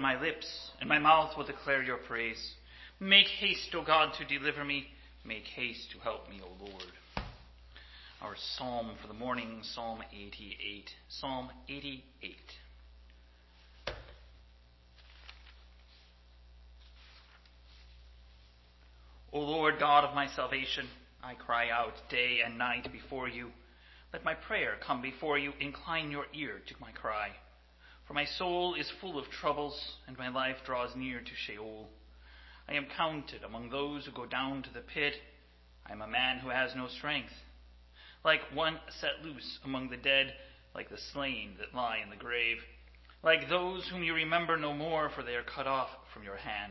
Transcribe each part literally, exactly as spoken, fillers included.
my lips, and my mouth will declare your praise. Make haste, O God, to deliver me. Make haste to help me, O Lord. Our psalm for the morning, Psalm eighty-eight. Psalm eighty-eight. O Lord God of my salvation, I cry out day and night before you. Let my prayer come before you. Incline your ear to my cry. For my soul is full of troubles, and my life draws near to Sheol. I am counted among those who go down to the pit. I am a man who has no strength. Like one set loose among the dead, like the slain that lie in the grave. Like those whom you remember no more, for they are cut off from your hand.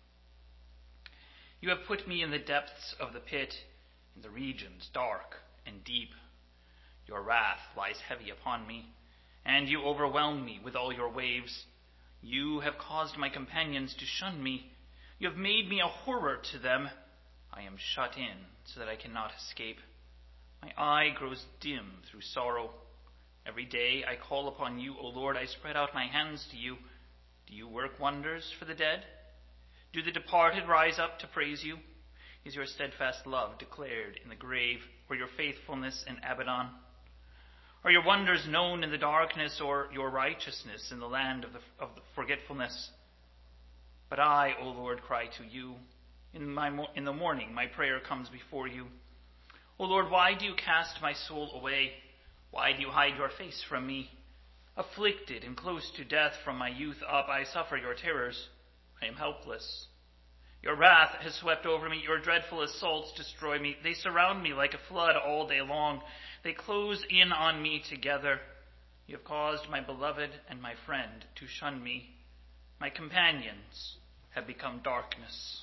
You have put me in the depths of the pit, in the regions dark and deep. Your wrath lies heavy upon me, and you overwhelm me with all your waves. You have caused my companions to shun me. You have made me a horror to them. I am shut in so that I cannot escape. My eye grows dim through sorrow. Every day I call upon you, O Lord. I spread out my hands to you. Do you work wonders for the dead? Do the departed rise up to praise you? Is your steadfast love declared in the grave, or your faithfulness in Abaddon? Are your wonders known in the darkness, or your righteousness in the land of the, of the forgetfulness? But I, O Lord, cry to you. In, my, in the morning my prayer comes before you. O Lord, why do you cast my soul away? Why do you hide your face from me? Afflicted and close to death from my youth up, I suffer your terrors. I am helpless. Your wrath has swept over me. Your dreadful assaults destroy me. They surround me like a flood all day long. They close in on me together. You have caused my beloved and my friend to shun me. My companions have become darkness.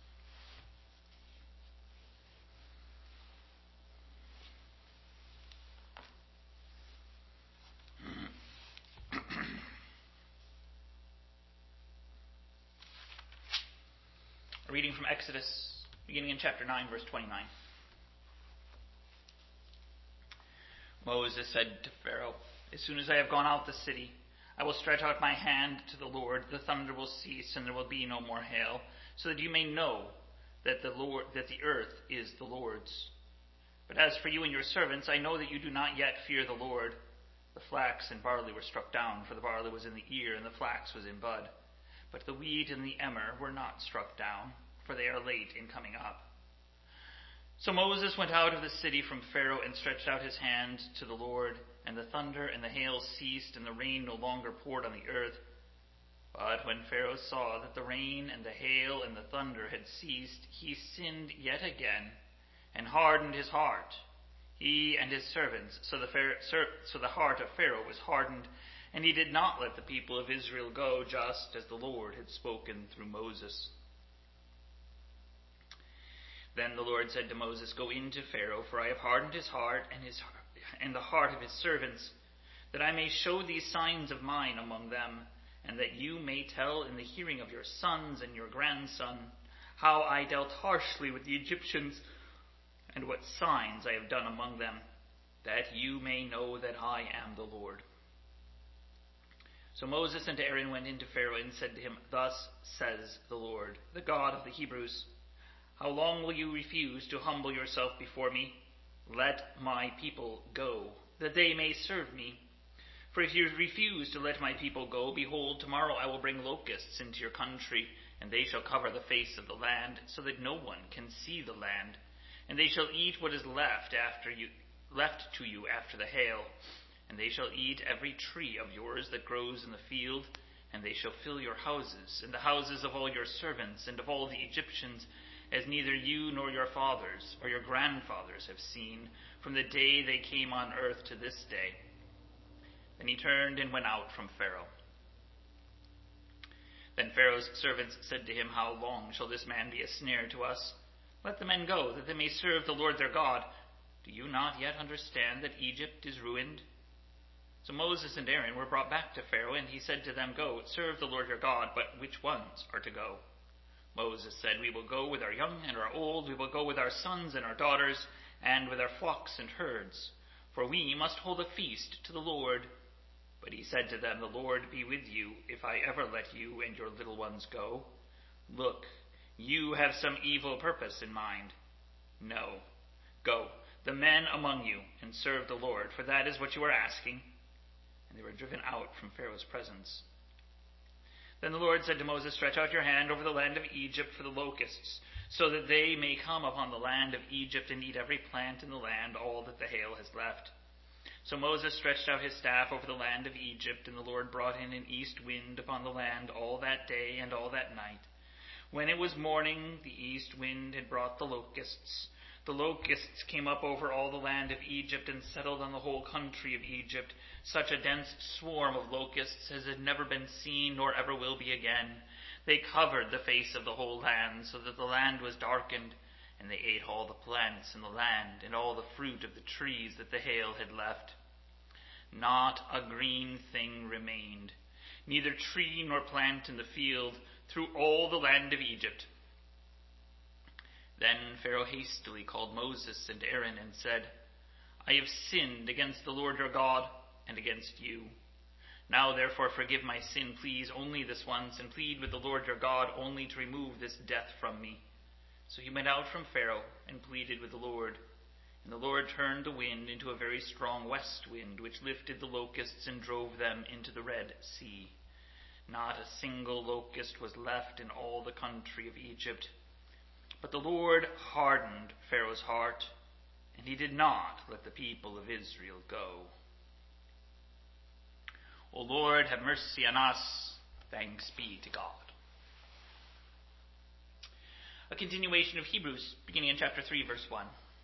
A reading from Exodus, beginning in chapter nine, verse twenty-nine. Moses said to Pharaoh, "As soon as I have gone out the city, I will stretch out my hand to the Lord. The thunder will cease, and there will be no more hail, so that you may know that the Lord, that the earth is the Lord's. But as for you and your servants, I know that you do not yet fear the Lord." The flax and barley were struck down, for the barley was in the ear, and the flax was in bud. But the wheat and the emmer were not struck down, for they are late in coming up. So Moses went out of the city from Pharaoh and stretched out his hand to the Lord, and the thunder and the hail ceased, and the rain no longer poured on the earth. But when Pharaoh saw that the rain and the hail and the thunder had ceased, he sinned yet again, and hardened his heart, he and his servants. So the, so the heart of Pharaoh was hardened, and he did not let the people of Israel go, just as the Lord had spoken through Moses. Then the Lord said to Moses, "Go in to Pharaoh, for I have hardened his heart and his and the heart of his servants, that I may show these signs of mine among them, and that you may tell in the hearing of your sons and your grandson how I dealt harshly with the Egyptians, and what signs I have done among them, that you may know that I am the Lord." So Moses and Aaron went into Pharaoh and said to him, "Thus says the Lord, the God of the Hebrews, how long will you refuse to humble yourself before me? Let my people go, that they may serve me. For if you refuse to let my people go, behold, tomorrow I will bring locusts into your country, and they shall cover the face of the land, so that no one can see the land. And they shall eat what is left after you, left to you after the hail. And they shall eat every tree of yours that grows in the field, and they shall fill your houses, and the houses of all your servants, and of all the Egyptians, as neither you nor your fathers or your grandfathers have seen, from the day they came on earth to this day." Then he turned and went out from Pharaoh. Then Pharaoh's servants said to him, "How long shall this man be a snare to us? Let the men go, that they may serve the Lord their God. Do you not yet understand that Egypt is ruined?" So Moses and Aaron were brought back to Pharaoh, and he said to them, "Go, serve the Lord your God, but which ones are to go?" Moses said, "We will go with our young and our old, we will go with our sons and our daughters, and with our flocks and herds, for we must hold a feast to the Lord." But he said to them, The Lord be with you, if I ever let you and your little ones go. Look, you have some evil purpose in mind. No. Go, the men among you, and serve the Lord, for that is what you are asking. And they were driven out from Pharaoh's presence. Then the Lord said to Moses, Stretch out your hand over the land of Egypt for the locusts, so that they may come upon the land of Egypt and eat every plant in the land, all that the hail has left. So Moses stretched out his staff over the land of Egypt, and the Lord brought in an east wind upon the land all that day and all that night. When it was morning, the east wind had brought the locusts. The locusts came up over all the land of Egypt and settled on the whole country of Egypt, such a dense swarm of locusts as had never been seen nor ever will be again. They covered the face of the whole land, so that the land was darkened, and they ate all the plants in the land and all the fruit of the trees that the hail had left. Not a green thing remained, neither tree nor plant in the field, through all the land of Egypt. Then Pharaoh hastily called Moses and Aaron and said, I have sinned against the Lord your God and against you. Now therefore forgive my sin, please, only this once, and plead with the Lord your God only to remove this death from me. So he went out from Pharaoh and pleaded with the Lord. And the Lord turned the wind into a very strong west wind, which lifted the locusts and drove them into the Red Sea. Not a single locust was left in all the country of Egypt. But the Lord hardened Pharaoh's heart, and he did not let the people of Israel go. O Lord, have mercy on us. Thanks be to God. A continuation of Hebrews, beginning in chapter three, verse one.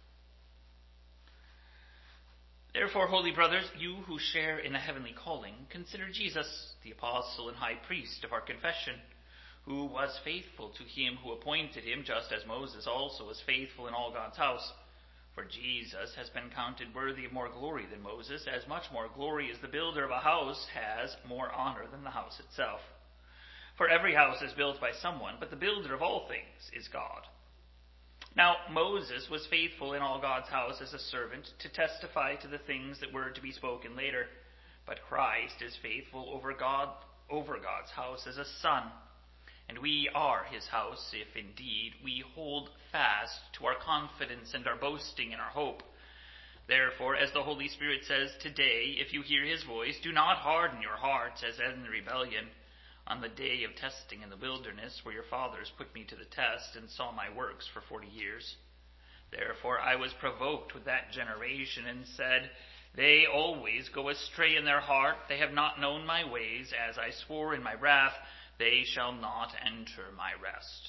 Therefore, holy brothers, you who share in a heavenly calling, consider Jesus, the apostle and high priest of our confession, who was faithful to him who appointed him, just as Moses also was faithful in all God's house. For Jesus has been counted worthy of more glory than Moses, as much more glory as the builder of a house has more honor than the house itself. For every house is built by someone, but the builder of all things is God. Now Moses was faithful in all God's house as a servant to testify to the things that were to be spoken later, but Christ is faithful over God, over God's house as a son. And we are his house, if indeed we hold fast to our confidence and our boasting in our hope. Therefore, as the Holy Spirit says, today, if you hear his voice, do not harden your hearts as in the rebellion, on the day of testing in the wilderness, where your fathers put me to the test and saw my works for forty years. Therefore I was provoked with that generation and said, they always go astray in their heart, they have not known my ways, as I swore in my wrath, they shall not enter my rest.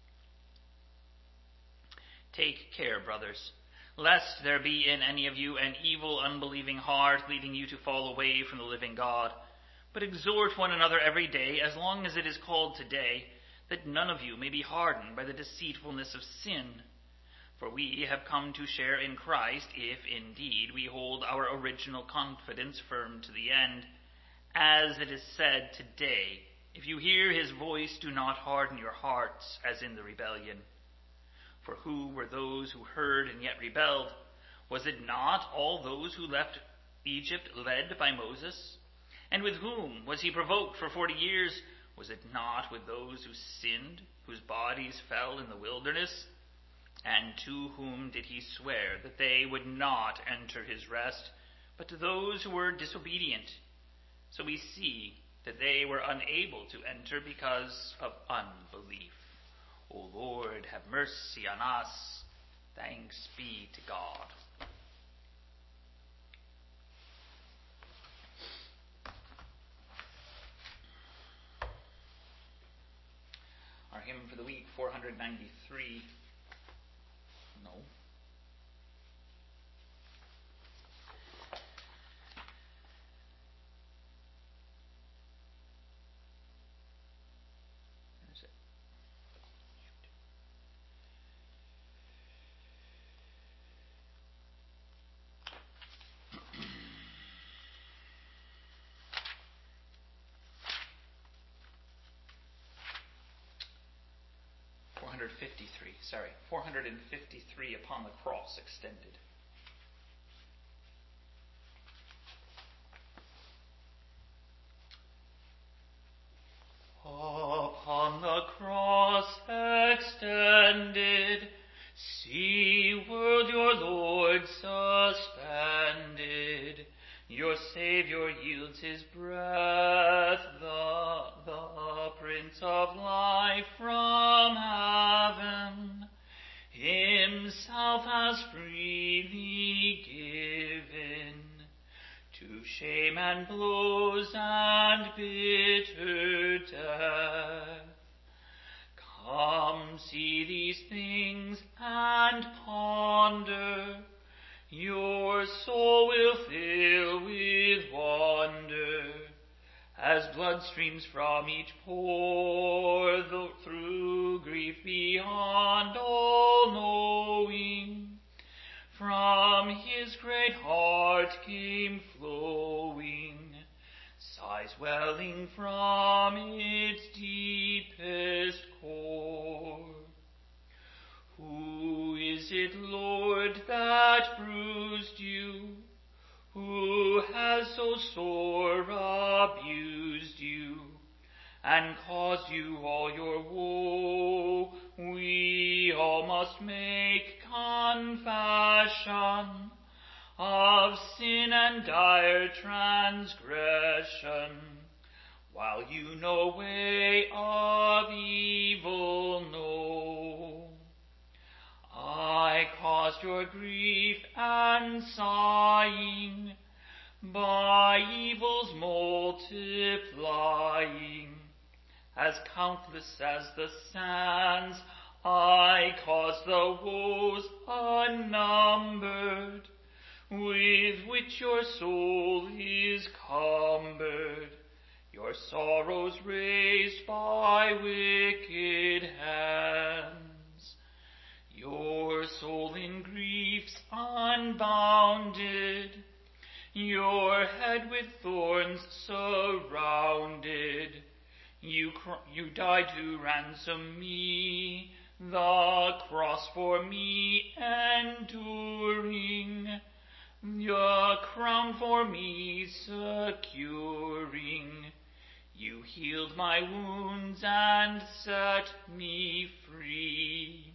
Take care, brothers, lest there be in any of you an evil, unbelieving heart, leading you to fall away from the living God. But exhort one another every day, as long as it is called today, that none of you may be hardened by the deceitfulness of sin. For we have come to share in Christ, if indeed we hold our original confidence firm to the end. As it is said today, if you hear his voice, do not harden your hearts as in the rebellion. For who were those who heard and yet rebelled? Was it not all those who left Egypt led by Moses? And with whom was he provoked for forty years? Was it not with those who sinned, whose bodies fell in the wilderness? And to whom did he swear that they would not enter his rest, but to those who were disobedient? So we see that they were unable to enter because of unbelief. O Lord, have mercy on us. Thanks be to God. Our hymn for the week, four ninety-three. No. There's it. four fifty-three, sorry, four fifty-three, Upon the Cross Extended. Prince of life from heaven, himself has freely given, to shame and blows and bitter death. Come, see these things and ponder, your soul will fill with wonder, as blood streams from each pore through grief beyond all knowing. From his great heart came flowing, sighs welling from its deepest core. Who is it, Lord, that bruised you? Who has so sore abused you, and caused you all your woe? We all must make confession of sin and dire transgression, while you no way of evil know. I caused your grief and sighing, by evils multiplying, as countless as the sands. I caused the woes unnumbered, with which your soul is cumbered, your sorrows raised by wicked hands, your soul in griefs unbounded, your head with thorns surrounded. You, cr- you died to ransom me, the cross for me enduring, your crown for me securing. You healed my wounds and set me free.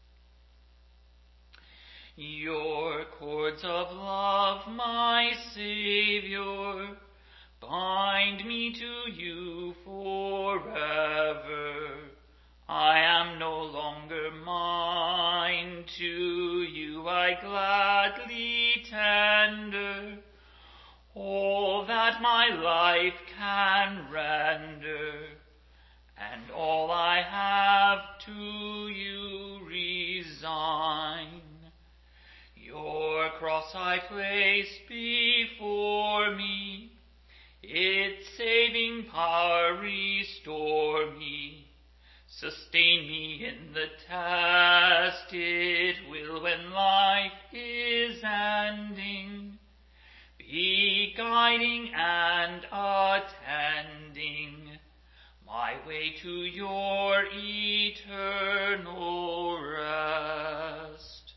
Your cords of love, my Saviour, bind me to you forever. I am no longer mine, to you I gladly tender all that my life can render, and all I have to you resign. Your cross I place before me, its saving power restore me. Sustain me in the test, it will when life is ending, be guiding and attending my way to your eternal rest.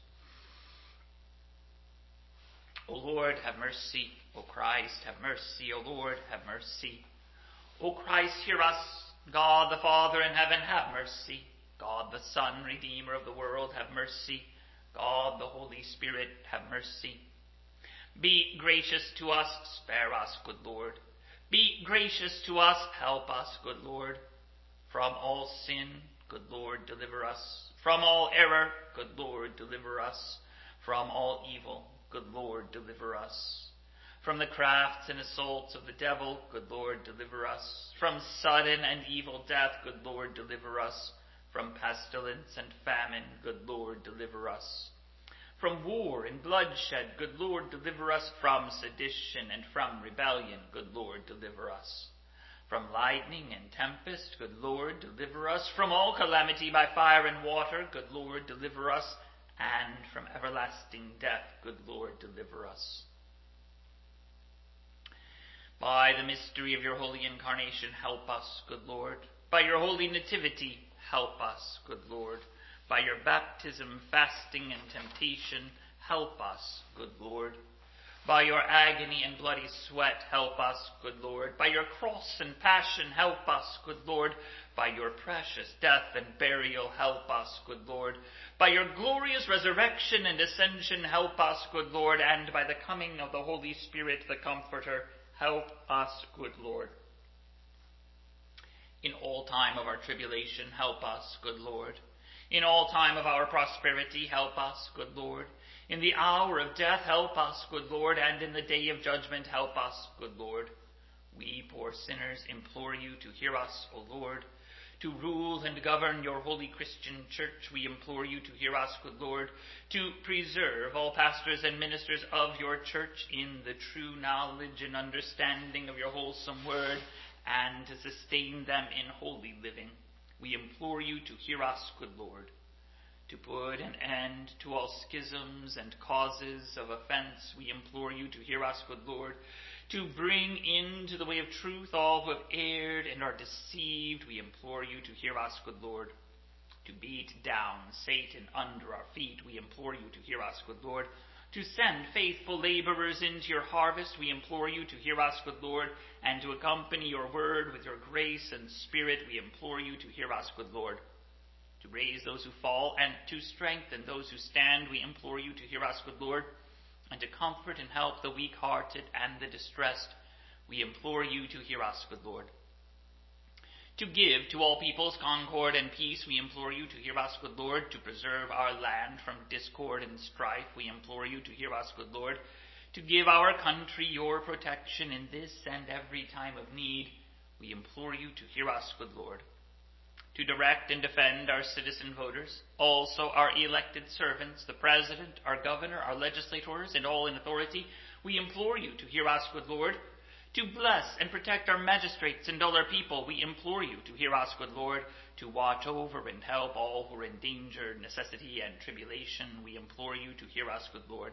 O Lord, have mercy. O Christ, have mercy. O Lord, have mercy. O Christ, hear us. God the Father in heaven, have mercy. God the Son, Redeemer of the world, have mercy. God the Holy Spirit, have mercy. Be gracious to us, spare us, good Lord. Be gracious to us, help us, good Lord. From all sin, good Lord, deliver us. From all error, good Lord, deliver us. From all evil, good Lord, deliver us. From the crafts and assaults of the devil, good Lord, deliver us. From sudden and evil death, good Lord, deliver us. From pestilence and famine, good Lord, deliver us. From war and bloodshed, good Lord, deliver us. From sedition and from rebellion, good Lord, deliver us. From lightning and tempest, good Lord, deliver us. From all calamity by fire and water, good Lord, deliver us. And from everlasting death, good Lord, deliver us. By the mystery of your holy incarnation, help us, good Lord. By your holy nativity, help us, good Lord. By your baptism, fasting, and temptation, help us, good Lord. By your agony and bloody sweat, help us, good Lord. By your cross and passion, help us, good Lord. By your precious death and burial, help us, good Lord. By your glorious resurrection and ascension, help us, good Lord. And by the coming of the Holy Spirit, the Comforter, help us, good Lord. In all time of our tribulation, help us, good Lord. In all time of our prosperity, help us, good Lord. In the hour of death, help us, good Lord, and in the day of judgment, help us, good Lord. We, poor sinners, implore you to hear us, O Lord. To rule and govern your holy Christian church, we implore you to hear us, good Lord. To preserve all pastors and ministers of your church in the true knowledge and understanding of your wholesome word, and to sustain them in holy living, we implore you to hear us, good Lord. To put an end to all schisms and causes of offense, we implore you to hear us, good Lord. To bring into the way of truth all who have erred and are deceived, we implore you to hear us, good Lord. To beat down Satan under our feet, we implore you to hear us, good Lord. To send faithful laborers into your harvest, we implore you to hear us, good Lord. And to accompany your word with your grace and spirit, we implore you to hear us, good Lord. To raise those who fall and to strengthen those who stand, we implore you to hear us, good Lord. And to comfort and help the weak-hearted and the distressed, we implore you to hear us, good Lord. To give to all peoples concord and peace, we implore you to hear us, good Lord. To preserve our land from discord and strife, we implore you to hear us, good Lord. To give our country your protection in this and every time of need, we implore you to hear us, good Lord. To direct and defend our citizen voters, also our elected servants, the President, our Governor, our legislators, and all in authority, we implore you to hear us, good Lord. To bless and protect our magistrates and all our people, we implore you to hear us, good Lord. To watch over and help all who are in danger, necessity, and tribulation, we implore you to hear us, good Lord.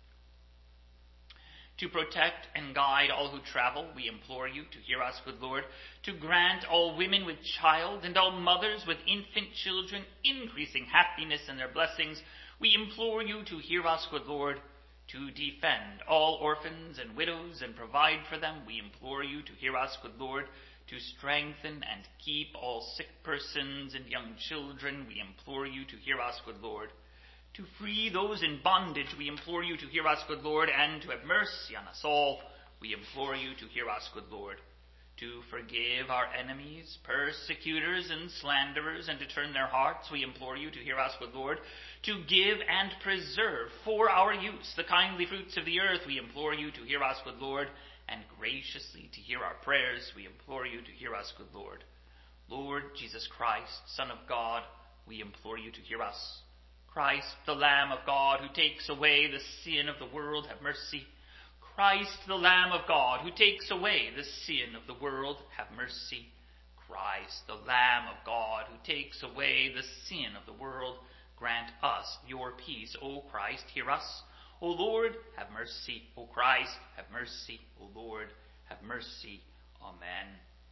To protect and guide all who travel, we implore you to hear us, good Lord. To grant all women with child and all mothers with infant children increasing happiness in their blessings, we implore you to hear us, good Lord. To defend all orphans and widows and provide for them, we implore you to hear us, good Lord. To strengthen and keep all sick persons and young children, we implore you to hear us, good Lord. To free those in bondage, we implore you to hear us, good Lord, and to have mercy on us all, we implore you to hear us, good Lord. To forgive our enemies, persecutors, and slanderers, and to turn their hearts, we implore you to hear us, good Lord. To give and preserve for our use the kindly fruits of the earth, we implore you to hear us, good Lord. And graciously to hear our prayers, we implore you to hear us, good Lord. Lord Jesus Christ, Son of God, we implore you to hear us. Christ, the Lamb of God, who takes away the sin of the world, have mercy. Christ, the Lamb of God, who takes away the sin of the world, have mercy. Christ, the Lamb of God, who takes away the sin of the world, grant us your peace. O Christ, hear us. O Lord, have mercy. O Christ, have mercy. O Lord, have mercy. Amen.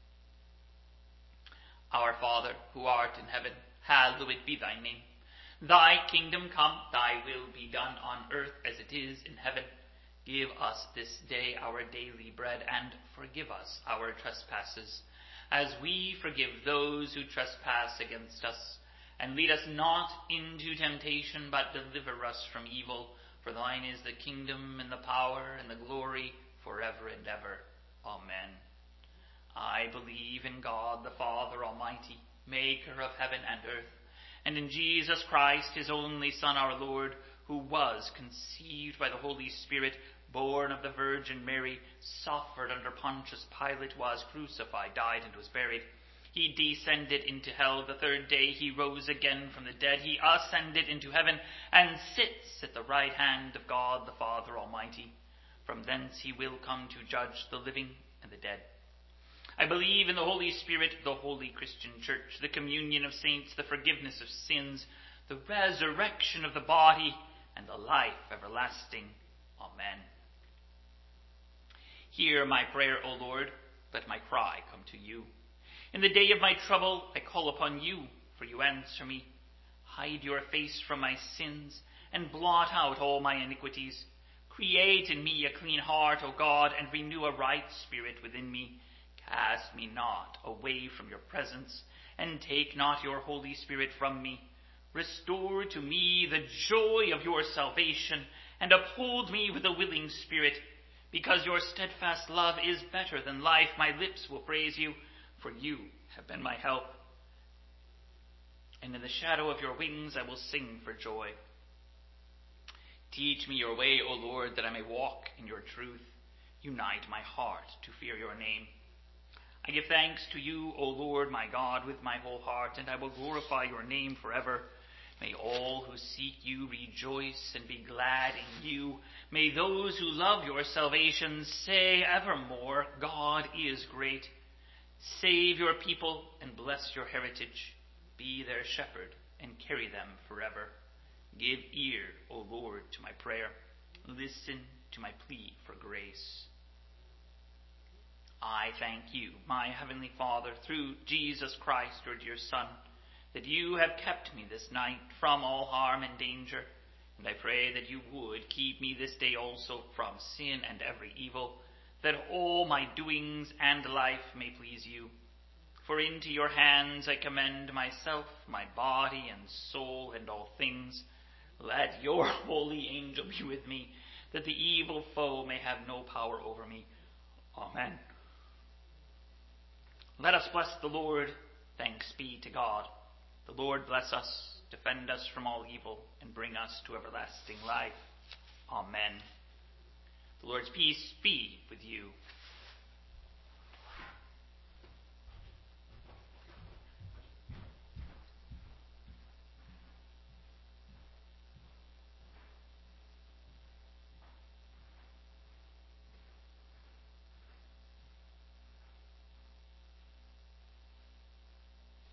Our Father, who art in heaven, hallowed be thy name. Thy kingdom come, thy will be done on earth as it is in heaven. Give us this day our daily bread, and forgive us our trespasses, as we forgive those who trespass against us. And lead us not into temptation, but deliver us from evil. For thine is the kingdom, and the power, and the glory, forever and ever. Amen. I believe in God, the Father Almighty, maker of heaven and earth, and in Jesus Christ, his only Son, our Lord, who was conceived by the Holy Spirit, born of the Virgin Mary, suffered under Pontius Pilate, was crucified, died, and was buried. He descended into hell. The third day he rose again from the dead. He ascended into heaven and sits at the right hand of God the Father Almighty. From thence he will come to judge the living and the dead. I believe in the Holy Spirit, the holy Christian church, the communion of saints, the forgiveness of sins, the resurrection of the body, and the life everlasting. Amen. Hear my prayer, O Lord, let my cry come to you. In the day of my trouble I call upon you, for you answer me. Hide your face from my sins, and blot out all my iniquities. Create in me a clean heart, O God, and renew a right spirit within me. Cast me not away from your presence, and take not your Holy Spirit from me. Restore to me the joy of your salvation, and uphold me with a willing spirit. Because your steadfast love is better than life, my lips will praise you. for you have been my help. And in the shadow of your wings I will sing for joy. Teach me your way, O Lord, that I may walk in your truth. Unite my heart to fear your name. I give thanks to you, O Lord, my God, with my whole heart, and I will glorify your name forever. May all who seek you rejoice and be glad in you. May those who love your salvation say evermore, God is great. Save your people and bless your heritage. Be their shepherd and carry them forever. Give ear, O Lord, to my prayer. Listen to my plea for grace. I thank you, my heavenly Father, through Jesus Christ, your dear Son, that you have kept me this night from all harm and danger. And I pray that you would keep me this day also from sin and every evil, that all my doings and life may please you. For into your hands I commend myself, my body and soul, and all things. Let your holy angel be with me, that the evil foe may have no power over me. Amen. Let us bless the Lord. Thanks be to God. The Lord bless us, defend us from all evil, and bring us to everlasting life. Amen. The Lord's peace be with you.